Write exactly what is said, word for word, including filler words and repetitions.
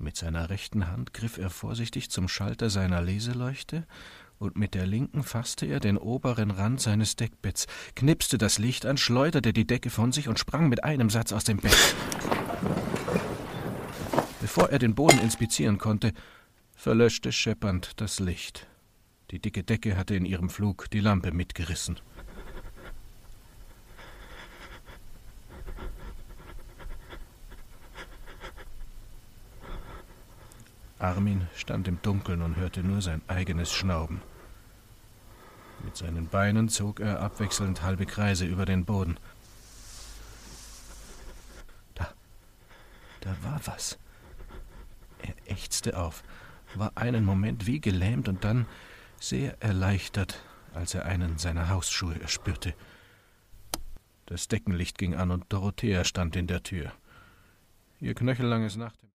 Mit seiner rechten Hand griff er vorsichtig zum Schalter seiner Leseleuchte, und mit der linken fasste er den oberen Rand seines Deckbetts, knipste das Licht an, schleuderte die Decke von sich und sprang mit einem Satz aus dem Bett. Bevor er den Boden inspizieren konnte, verlöschte scheppernd das Licht. Die dicke Decke hatte in ihrem Flug die Lampe mitgerissen. Armin stand im Dunkeln und hörte nur sein eigenes Schnauben. Mit seinen Beinen zog er abwechselnd halbe Kreise über den Boden. Da, da war was. Er ächzte auf, war einen Moment wie gelähmt und dann sehr erleichtert, als er einen seiner Hausschuhe erspürte. Das Deckenlicht ging an und Dorothea stand in der Tür. Ihr knöchellanges Nachthemd